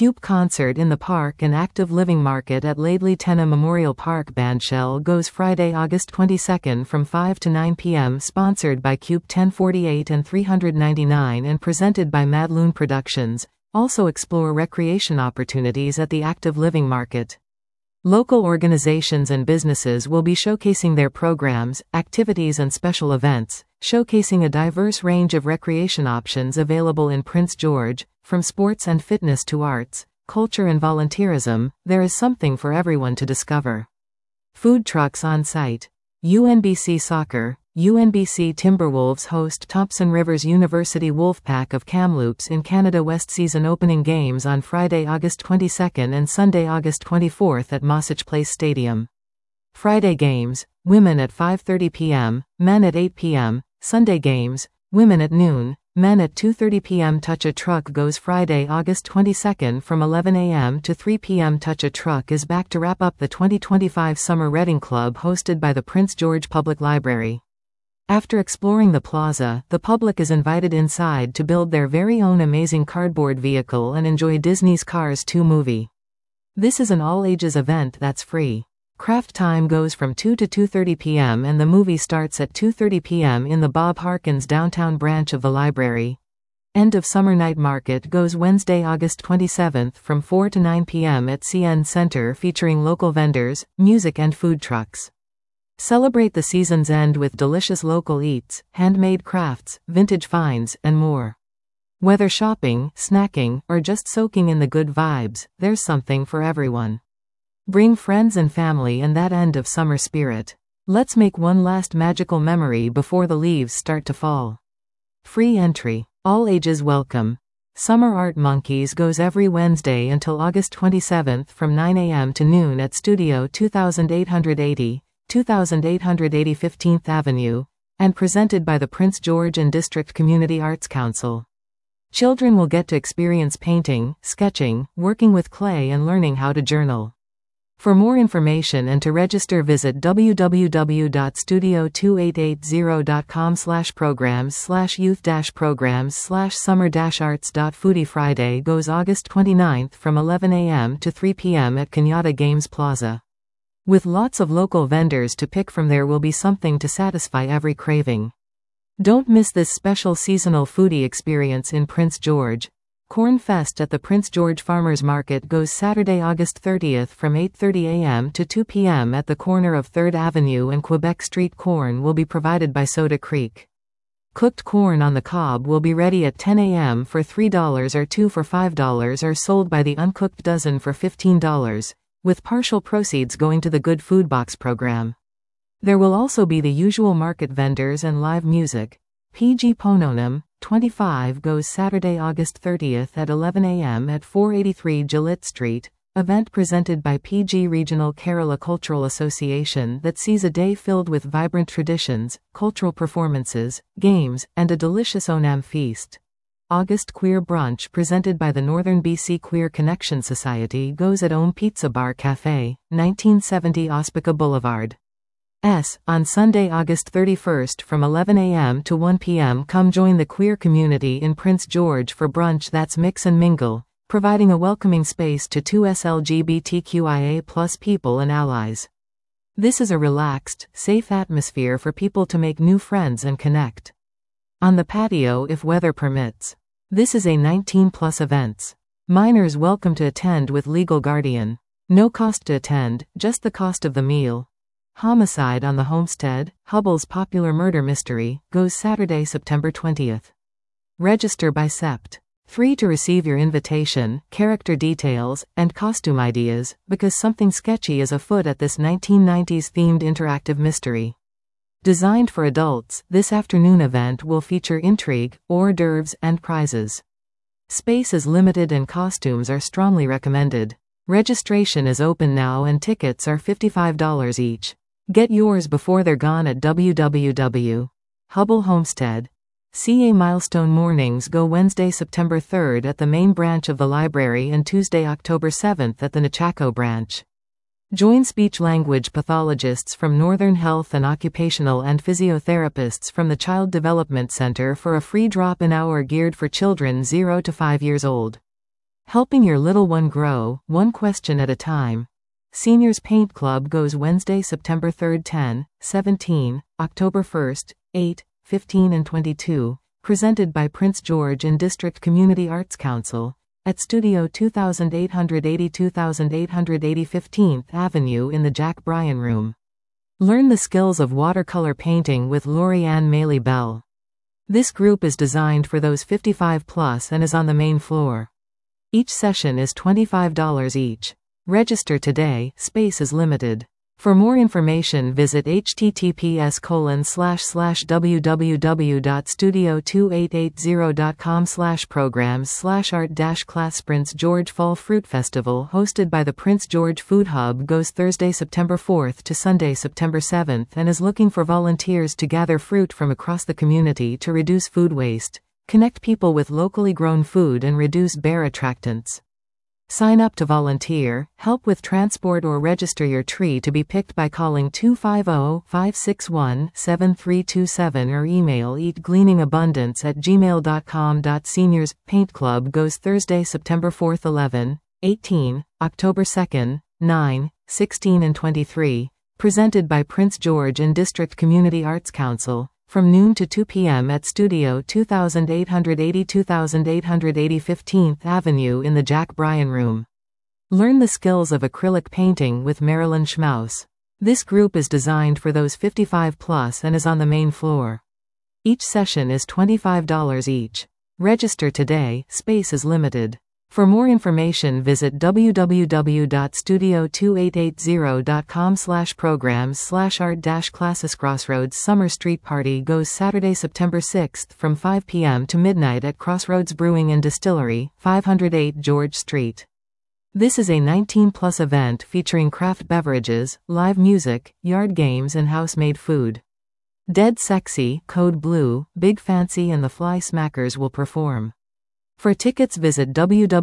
CUPE concert in the Park and Active Living Market at Laidley Tenna Memorial Park. Bandshell goes Friday, August 22 from 5 to 9 p.m. Sponsored by CUPE 1048 and 399 and presented by Madloon Productions. Also explore recreation opportunities at the Active Living Market. Local organizations and businesses will be showcasing their programs, activities and special events, showcasing a diverse range of recreation options available in Prince George. From sports and fitness to arts, culture and volunteerism, there is something for everyone to discover. Food trucks on site. UNBC Soccer. UNBC Timberwolves host Thompson Rivers University Wolfpack of Kamloops in Canada West season opening games on Friday, August 22 and Sunday, August 24 at Mossach Place Stadium. Friday games, women at 5:30 p.m., men at 8 p.m., Sunday games, women at noon, men at 2:30 p.m. Touch a Truck goes Friday, August 22 from 11 a.m. to 3 p.m. Touch a Truck is back to wrap up the 2025 Summer Reading Club hosted by the Prince George Public Library. After exploring the plaza, the public is invited inside to build their very own amazing cardboard vehicle and enjoy Disney's Cars 2 movie. This is an all-ages event that's free. Craft time goes from 2 to 2:30 p.m. and the movie starts at 2:30 p.m. in the Bob Harkins downtown branch of the library. End of Summer Night Market goes Wednesday, August 27 from 4 to 9 p.m. at CN Center featuring local vendors, music and food trucks. Celebrate the season's end with delicious local eats, handmade crafts, vintage finds, and more. Whether shopping, snacking, or just soaking in the good vibes, there's something for everyone. Bring friends and family and that end of summer spirit. Let's make one last magical memory before the leaves start to fall. Free entry. All ages welcome. Summer Art Monkeys goes every Wednesday until August 27 from 9 a.m. to noon at Studio 2880. 2880 15th Avenue, and presented by the Prince George and District Community Arts Council. Children will get to experience painting, sketching, working with clay and learning how to journal. For more information and to register visit www.studio2880.com/programs/youth-programs/summer-arts. Friday goes August 29 from 11 a.m. to 3 p.m. at Kenyatta Games Plaza. With lots of local vendors to pick from, there will be something to satisfy every craving. Don't miss this special seasonal foodie experience in Prince George. Corn Fest at the Prince George Farmers Market goes Saturday, August 30 from 8:30 a.m. to 2 p.m. at the corner of 3rd Avenue and Quebec Street. Corn will be provided by Soda Creek. Cooked corn on the cob will be ready at 10 a.m. for $3 or 2 for $5 or sold by the uncooked dozen for $15. With partial proceeds going to the Good Food Box program. There will also be the usual market vendors and live music. PG Pononum, 25 goes Saturday, August 30 at 11 a.m. at 483 Gillette Street, event presented by PG Regional Kerala Cultural Association that sees a day filled with vibrant traditions, cultural performances, games, and a delicious Onam feast. August Queer Brunch presented by the Northern BC Queer Connection Society goes at Om Pizza Bar Cafe, 1970 Ospika Boulevard. On Sunday, August 31 from 11 a.m. to 1 p.m. Come join the queer community in Prince George for brunch that's mix and mingle, providing a welcoming space to 2S LGBTQIA+ people and allies. This is a relaxed, safe atmosphere for people to make new friends and connect. On the patio if weather permits. This is a 19+ events. Minors welcome to attend with legal guardian. No cost to attend, just the cost of the meal. Homicide on the Homestead, Hubbell's popular murder mystery, goes Saturday, September 20th. Register by Sept. 3 to receive your invitation, character details, and costume ideas, because something sketchy is afoot at this 1990s themed interactive mystery. Designed for adults, this afternoon event will feature intrigue, hors d'oeuvres, and prizes. Space is limited and costumes are strongly recommended. Registration is open now and tickets are $55 each. Get yours before they're gone at www.hubbell Homestead. CA Milestone Mornings go Wednesday, September 3rd at the main branch of the library and Tuesday, October 7th at the Nechako branch. Join speech-language pathologists from Northern Health and Occupational and physiotherapists from the Child Development Center for a free drop-in hour geared for children 0 to 5 years old. Helping your little one grow, one question at a time. Seniors Paint Club goes Wednesday, September 3rd 10, 17, October 1st, 8, 15 and 22, presented by Prince George and District Community Arts Council, at Studio 2880 2880 15th Avenue in the Jack Bryan Room. Learn the skills of watercolor painting with Lori-Ann Maley Bell. This group is designed for those 55 plus and is on the main floor. Each session is $25 each. Register today, space is limited. For more information visit https://www.studio2880.com/programs/art-class. Prince George Fall Fruit Festival hosted by the Prince George Food Hub goes Thursday, September 4th to Sunday, September 7th and is looking for volunteers to gather fruit from across the community to reduce food waste, connect people with locally grown food and reduce bear attractants. Sign up to volunteer, help with transport or register your tree to be picked by calling 250-561-7327 or email eatgleaningabundance@gmail.com. Seniors Paint Club goes Thursday, September 4th 11, 18, October 2nd, 9, 16 and 23, presented by Prince George and District Community Arts Council, from noon to 2 p.m. at Studio 2880 2880 15th Avenue in the Jack Bryan Room. Learn the skills of acrylic painting with Marilyn Schmaus. This group is designed for those 55 plus and is on the main floor. Each session is $25 each. Register today, space is limited. For more information visit www.studio2880.com/programs/art-classes. Crossroads Summer Street Party goes Saturday, September 6th from 5 p.m. to midnight at Crossroads Brewing and Distillery, 508 George Street. This is a 19-plus event featuring craft beverages, live music, yard games and house-made food. Dead Sexy, Code Blue, Big Fancy and the Fly Smackers will perform. For tickets visit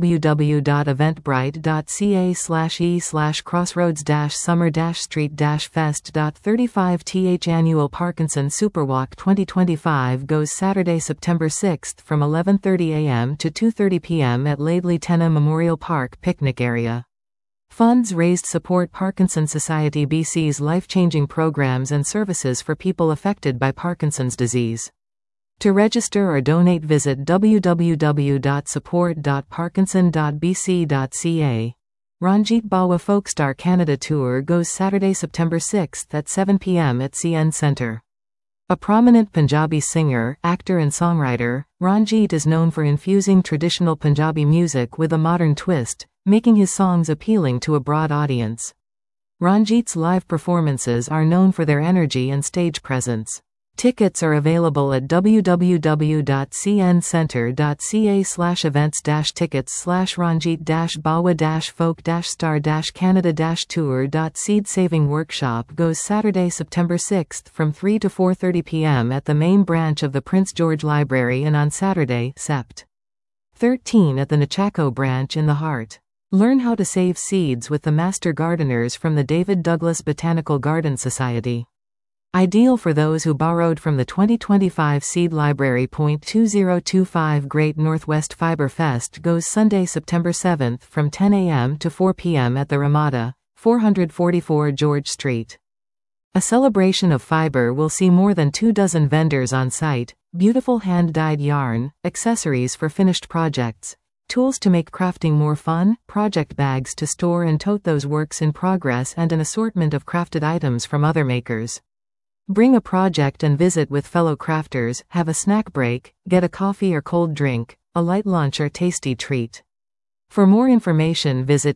www.eventbrite.ca/crossroads-summer-street-fest.35th Annual Parkinson Superwalk 2025 goes Saturday, September 6th from 11:30 a.m. to 2:30 p.m. at Laidley Tenna Memorial Park Picnic Area. Funds raised support Parkinson Society BC's life-changing programs and services for people affected by Parkinson's disease. To register or donate visit www.support.parkinson.bc.ca. Ranjit Bawa Folkstar Canada Tour goes Saturday, September 6th at 7 p.m. at CN Centre. A prominent Punjabi singer, actor and songwriter, Ranjit is known for infusing traditional Punjabi music with a modern twist, making his songs appealing to a broad audience. Ranjit's live performances are known for their energy and stage presence. Tickets are available at www.cncentre.ca/events-tickets/Ranjit-Bawa-folk-star-Canada-tour. Seed Saving Workshop goes Saturday, September 6th from 3 to 4:30 p.m. at the main branch of the Prince George Library and on Saturday, Sept. 13 at the Nechako branch in the Heart. Learn how to save seeds with the master gardeners from the David Douglas Botanical Garden Society. Ideal for those who borrowed from the 2025 Seed Library. 2025 Great Northwest Fiber Fest goes Sunday, September 7th from 10 a.m. to 4 p.m. at the Ramada, 444 George Street. A celebration of fiber will see more than 24 vendors on site, beautiful hand-dyed yarn, accessories for finished projects, tools to make crafting more fun, project bags to store and tote those works in progress and an assortment of crafted items from other makers. Bring a project and visit with fellow crafters, have a snack break, get a coffee or cold drink, a light lunch or tasty treat. For more information visit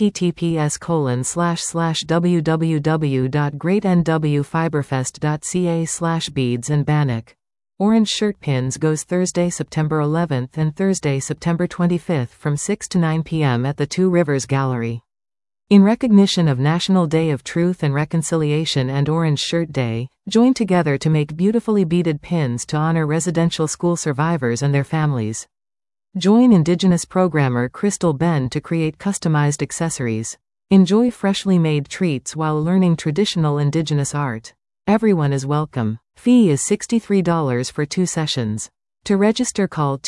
https://www.greatnwfiberfest.ca/beads and bannock. Orange Shirt Pins goes Thursday, September 11th and Thursday, September 25th from 6 to 9 p.m. at the Two Rivers Gallery. In recognition of National Day of Truth and Reconciliation and Orange Shirt Day, join together to make beautifully beaded pins to honor residential school survivors and their families. Join Indigenous programmer Crystal Ben to create customized accessories. Enjoy freshly made treats while learning traditional Indigenous art. Everyone is welcome. Fee is $63 for 2 sessions. To register, call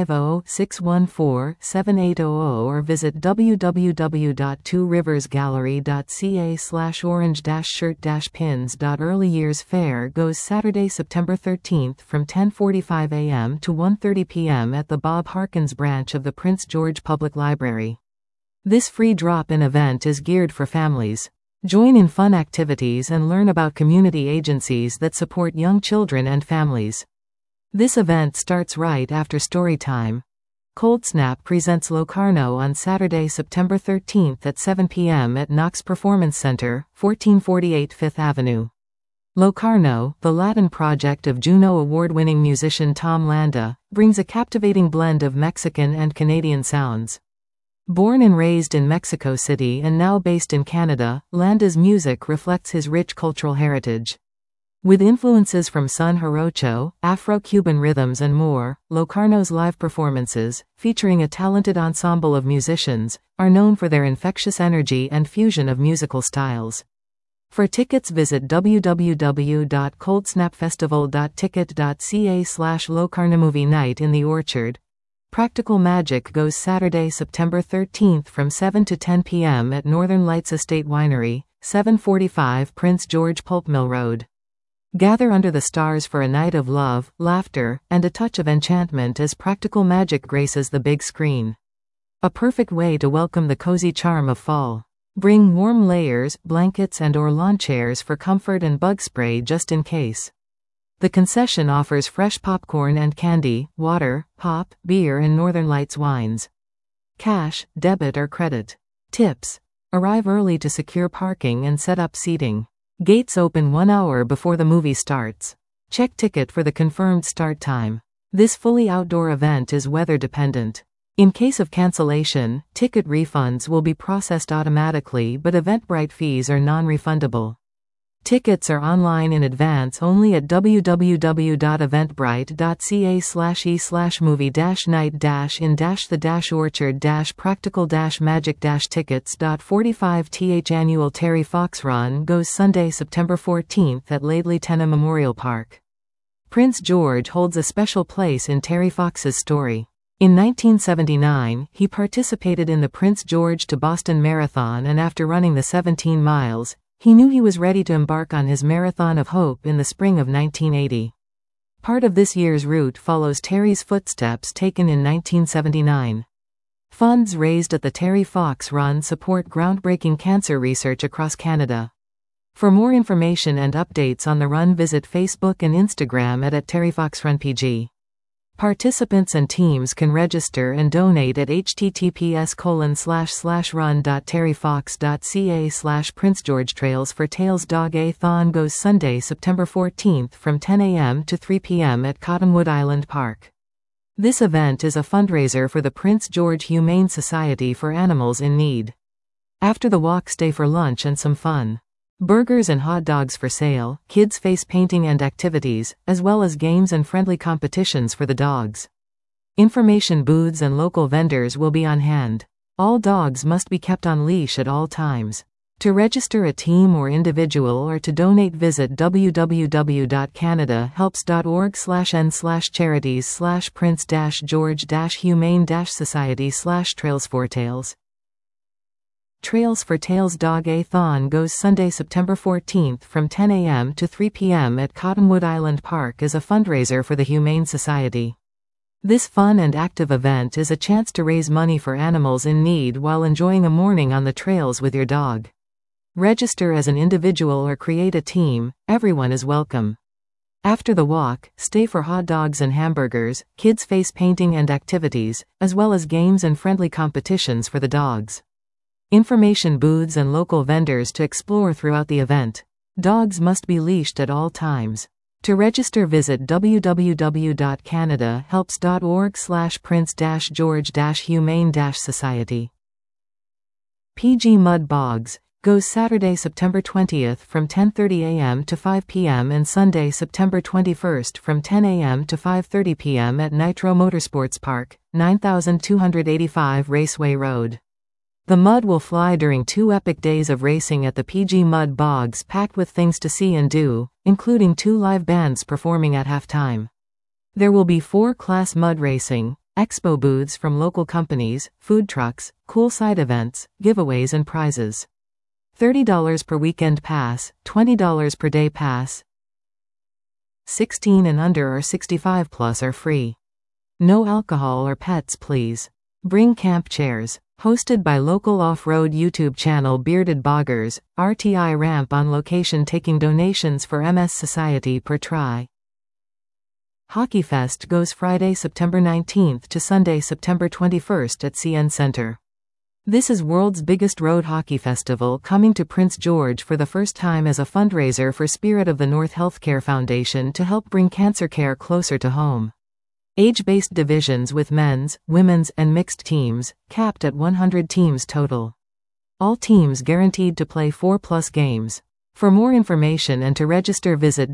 250-614-7800 or visit www.tworiversgallery.ca/orange-shirt-pins. Early Years Fair goes Saturday, September 13th from 10:45 a.m. to 1:30 p.m. at the Bob Harkins branch of the Prince George Public Library. This free drop-in event is geared for families. Join in fun activities and learn about community agencies that support young children and families. This event starts right after story time. Cold Snap presents Locarno on Saturday, September 13th at 7 p.m. at Knox Performance Center, 1448 Fifth Avenue. Locarno, the Latin project of Juno Award-winning musician Tom Landa, brings a captivating blend of Mexican and Canadian sounds. Born and raised in Mexico City and now based in Canada, Landa's music reflects his rich cultural heritage. With influences from son jarocho, Afro-Cuban rhythms and more, Locarno's live performances, featuring a talented ensemble of musicians, are known for their infectious energy and fusion of musical styles. For tickets, visit www.coldsnapfestival.ticket.ca/Locarno. Movie Night in the Orchard. Practical Magic goes Saturday, September 13th from 7 to 10 p.m. at Northern Lights Estate Winery, 745 Prince George Pulp Mill Road. Gather under the stars for a night of love, laughter, and a touch of enchantment as Practical Magic graces the big screen. A perfect way to welcome the cozy charm of fall. Bring warm layers, blankets and/or lawn chairs for comfort and bug spray just in case. The concession offers fresh popcorn and candy, water, pop, beer and Northern Lights wines. Cash, debit or credit. Tips. Arrive early to secure parking and set up seating. Gates open 1 hour before the movie starts. Check ticket for the confirmed start time. This fully outdoor event is weather dependent. In case of cancellation, ticket refunds will be processed automatically, but Eventbrite fees are non-refundable. Tickets are online in advance only at www.eventbrite.ca/e/movie-night-in-the-orchard-practical-magic-tickets.45th annual Terry Fox Run goes Sunday, September 14th at Laidley Tenham Memorial Park. Prince George holds a special place in Terry Fox's story. In 1979, he participated in the Prince George to Boston Marathon, and after running the 17 miles, he knew he was ready to embark on his Marathon of Hope in the spring of 1980. Part of this year's route follows Terry's footsteps taken in 1979. Funds raised at the Terry Fox Run support groundbreaking cancer research across Canada. For more information and updates on the run, visit Facebook and Instagram at @TerryFoxRunPG. Participants and teams can register and donate at https://run.terryfox.ca/Prince George. Trails for Tales.a-thon goes Sunday, September 14th from 10 a.m. to 3 p.m. at Cottonwood Island Park. This event is a fundraiser for the Prince George Humane Society for animals in need. After the walk, stay for lunch and some fun. Burgers and hot dogs for sale, kids face painting and activities, as well as games and friendly competitions for the dogs. Information booths and local vendors will be on hand. All dogs must be kept on leash at all times. To register a team or individual or to donate, visit www.canada-helps.org/n/charities/Prince-George-Humane-Society/Trails for Tales. Trails for Tales.a-thon goes Sunday, September 14th from 10 a.m. to 3 p.m. at Cottonwood Island Park as a fundraiser for the Humane Society. This fun and active event is a chance to raise money for animals in need while enjoying a morning on the trails with your dog. Register as an individual or create a team, everyone is welcome. After the walk, stay for hot dogs and hamburgers, kids face painting and activities, as well as games and friendly competitions for the dogs. Information booths and local vendors to explore throughout the event. Dogs must be leashed at all times. To register, visit www.canada-helps.org/Prince-George-Humane-Society. PG Mud Bogs goes Saturday, September 20th from 10:30 a.m. to 5 p.m. and Sunday, September 21st from 10 a.m. to 5:30 p.m. at Nitro Motorsports Park, 9285 Raceway Road. The mud will fly during 2 epic days of racing at the PG Mud Bogs, packed with things to see and do, including 2 live bands performing at halftime. There will be 4-class mud racing, expo booths from local companies, food trucks, cool side events, giveaways and prizes. $30 per weekend pass, $20 per day pass. 16 and under or 65 plus are free. No alcohol or pets please. Bring camp chairs. Hosted by local off-road YouTube channel Bearded Boggers, RTI ramp on location taking donations for MS Society per try. Hockey Fest goes Friday, September 19th to Sunday, September 21st at CN Center. This is world's biggest road hockey festival coming to Prince George for the first time as a fundraiser for Spirit of the North Healthcare Foundation to help bring cancer care closer to home. Age-based divisions with men's, women's, and mixed teams, capped at 100 teams total. All teams guaranteed to play 4+ games. For more information and to register visit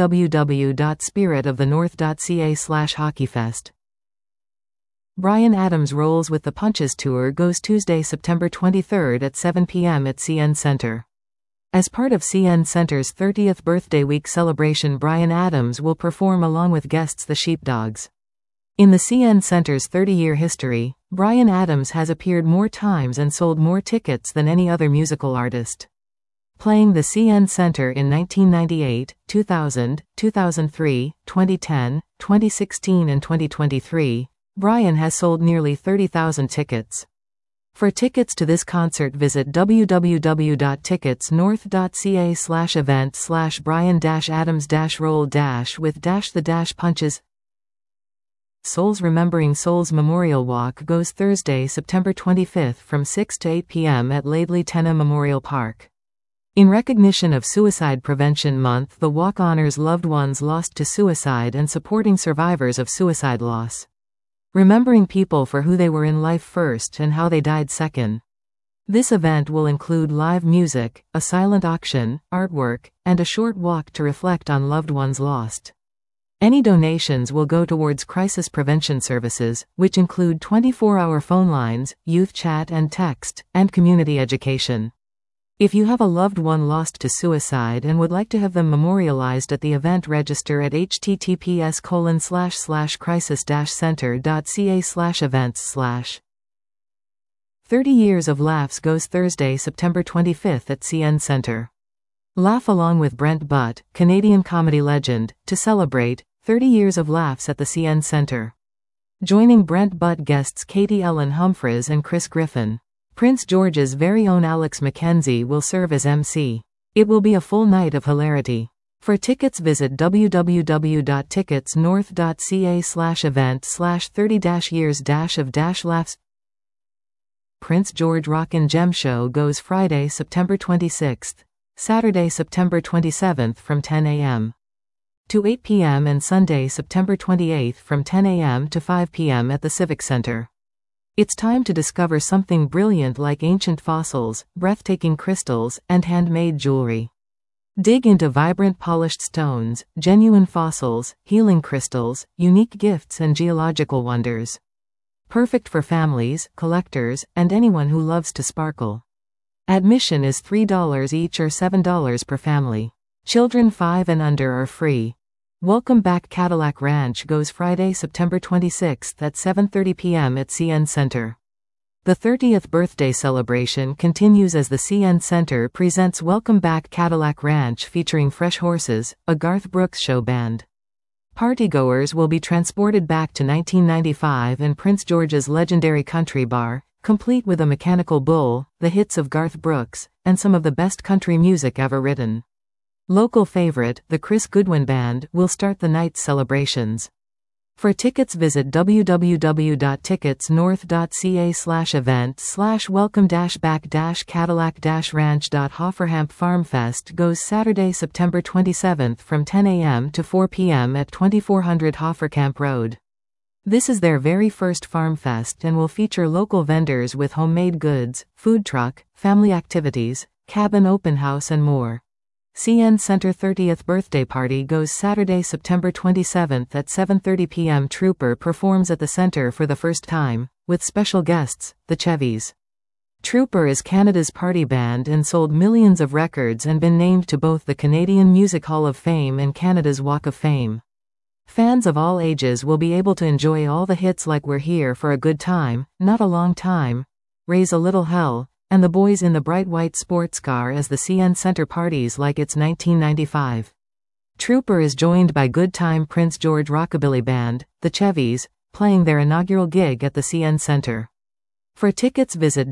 www.spiritofthenorth.ca/hockeyfest. Bryan Adams Rolls with the Punches Tour goes Tuesday, September 23rd at 7 p.m. at CN Center. As part of CN Center's 30th birthday week celebration, Bryan Adams will perform along with guests the Sheepdogs. In the CN Center's 30-year history, Bryan Adams has appeared more times and sold more tickets than any other musical artist. Playing the CN Center in 1998, 2000, 2003, 2010, 2016 and 2023, Bryan has sold nearly 30,000 tickets. For tickets to this concert visit www.ticketsnorth.ca/event/Bryan-Adams-roll-with-the-punches. Souls Remembering Souls Memorial Walk goes Thursday, September 25th from 6 to 8 p.m. at Laidley Tenna Memorial Park. In recognition of Suicide Prevention Month, the walk honors loved ones lost to suicide and supporting survivors of suicide loss. Remembering people for who they were in life first and how they died second. This event will include live music, a silent auction, artwork, and a short walk to reflect on loved ones lost. Any donations will go towards crisis prevention services, which include 24-hour phone lines, youth chat and text, and community education. If you have a loved one lost to suicide and would like to have them memorialized at the event, register at https://crisis-center.ca/events/. 30 Years of Laughs goes Thursday, September 25th at CN Center. Laugh along with Brent Butt, Canadian comedy legend, to celebrate 30 Years of Laughs at the CN Center. Joining Brent Butt guests Katie Ellen Humphries and Chris Griffin. Prince George's very own Alex McKenzie will serve as MC. It will be a full night of hilarity. For tickets visit www.ticketsnorth.ca/event/30-years-of-laughs. Prince George Rockin' Gem Show goes Friday, September 26th, Saturday, September 27th from 10 a.m. to 8 p.m. and Sunday, September 28th from 10 a.m. to 5 p.m. at the Civic Center. It's time to discover something brilliant like ancient fossils, breathtaking crystals, and handmade jewelry. Dig into vibrant polished stones, genuine fossils, healing crystals, unique gifts and geological wonders. Perfect for families, collectors, and anyone who loves to sparkle. Admission is $3 each or $7 per family. Children 5 and under are free. Welcome Back Cadillac Ranch goes Friday, September 26th at 7:30 p.m. at CN Center. The 30th birthday celebration continues as the CN Center presents Welcome Back Cadillac Ranch featuring Fresh Horses, a Garth Brooks show band. Partygoers will be transported back to 1995 and Prince George's legendary country bar, complete with a mechanical bull, the hits of Garth Brooks, and some of the best country music ever written. Local favorite, the Chris Goodwin Band, will start the night's celebrations. For tickets visit www.ticketsnorth.ca/event/welcome-back-cadillac-ranch. Farmfest goes Saturday, September 27th from 10 a.m. to 4 p.m. at 2400 Hofferkamp Road. This is their very first Farmfest and will feature local vendors with homemade goods, food truck, family activities, cabin open house and more. CN Center 30th birthday party goes Saturday, September 27th at 7:30 p.m. Trooper performs at the center for the first time, with special guests, the Chevys. Trooper is Canada's party band and sold millions of records and been named to both the Canadian Music Hall of Fame and Canada's Walk of Fame. Fans of all ages will be able to enjoy all the hits like We're Here for a Good Time, Not a Long Time, Raise a Little Hell, and The Boys in the Bright White Sports Car as the CN Center parties like it's 1995. Trooper is joined by Good Time Prince George Rockabilly Band, the Chevys, playing their inaugural gig at the CN Center. For tickets visit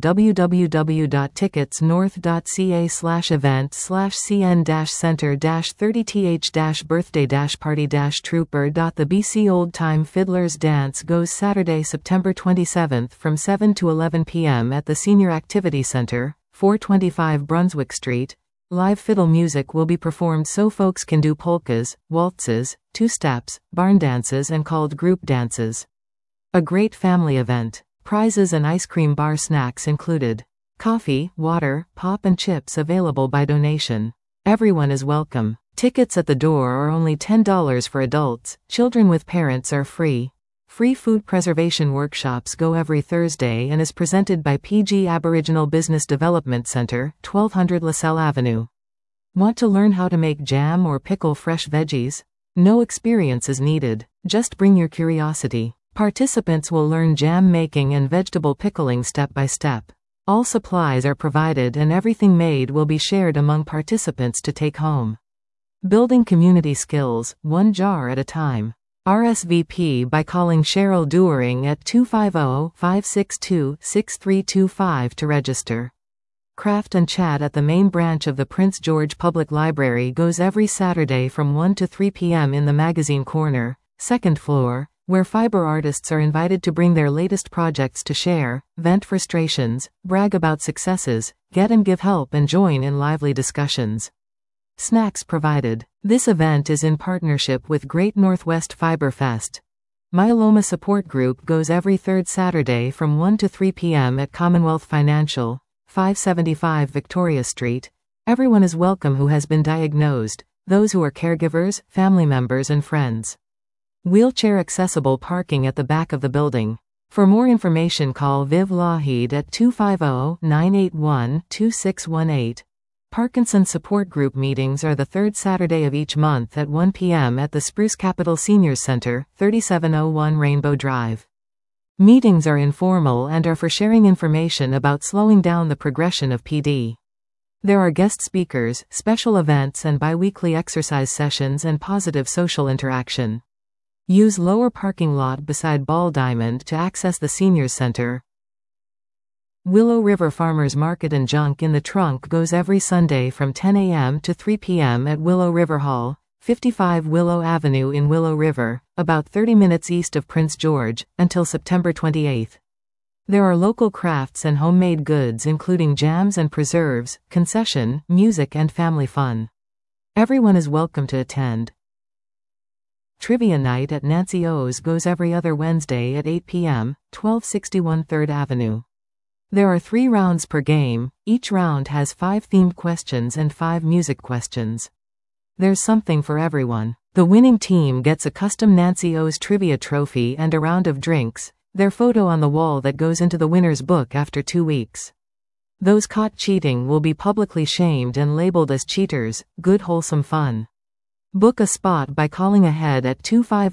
www.ticketsnorth.ca/event/cn-center-30th-birthday-party-trooper. The BC Old Time Fiddlers Dance goes Saturday, September 27th from 7 to 11 p.m. at the Senior Activity Center, 425 Brunswick Street. Live fiddle music will be performed so folks can do polkas, waltzes, two-steps, barn dances and called group dances. A great family event. Prizes and ice cream bar snacks included. Coffee, water, pop and chips available by donation. Everyone is welcome. Tickets at the door are only $10 for adults. Children with parents are free. Free food preservation workshops go every Thursday and is presented by PG Aboriginal Business Development Center, 1200 LaSalle Avenue. Want to learn how to make jam or pickle fresh veggies? No experience is needed. Just bring your curiosity. Participants will learn jam making and vegetable pickling step by step. All supplies are provided and everything made will be shared among participants to take home. Building community skills, one jar at a time. RSVP by calling Cheryl Dewering at 250-562-6325 to register. Craft and Chat at the main branch of the Prince George Public Library goes every Saturday from 1 to 3 p.m. in the magazine corner, second floor, where fiber artists are invited to bring their latest projects to share, vent frustrations, brag about successes, get and give help and join in lively discussions. Snacks provided. This event is in partnership with Great Northwest Fiber Fest. Myeloma Support Group goes every third Saturday from 1 to 3 p.m. at Commonwealth Financial, 575 Victoria Street. Everyone is welcome who has been diagnosed, those who are caregivers, family members and friends. Wheelchair accessible parking at the back of the building. For more information call Viv Lougheed at 250-981-2618. Parkinson Support Group meetings are the third Saturday of each month at 1 p.m. at the Spruce Capital Seniors Center, 3701 Rainbow Drive. Meetings are informal and are for sharing information about slowing down the progression of PD. There are guest speakers, special events and bi-weekly exercise sessions and positive social interaction. Use lower parking lot beside Ball Diamond to access the Seniors Center. Willow River Farmers Market and Junk in the Trunk goes every Sunday from 10 a.m. to 3 p.m. at Willow River Hall, 55 Willow Avenue in Willow River, about 30 minutes east of Prince George, until September 28. There are local crafts and homemade goods including jams and preserves, concession, music and family fun. Everyone is welcome to attend. Trivia Night at Nancy O's goes every other Wednesday at 8 p.m., 1261 3rd Avenue. There are 3 rounds per game. Each round has 5 themed questions and 5 music questions. There's something for everyone. The winning team gets a custom Nancy O's trivia trophy and a round of drinks, their photo on the wall that goes into the winner's book after 2 weeks. Those caught cheating will be publicly shamed and labeled as cheaters. Good wholesome fun. Book a spot by calling ahead at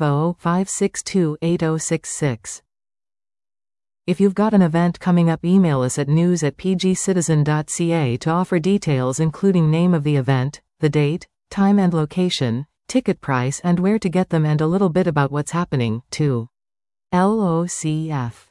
250-562-8066. If you've got an event coming up, email us at news@pgcitizen.ca to offer details including name of the event, the date, time and location, ticket price and where to get them and a little bit about what's happening, too. LOCF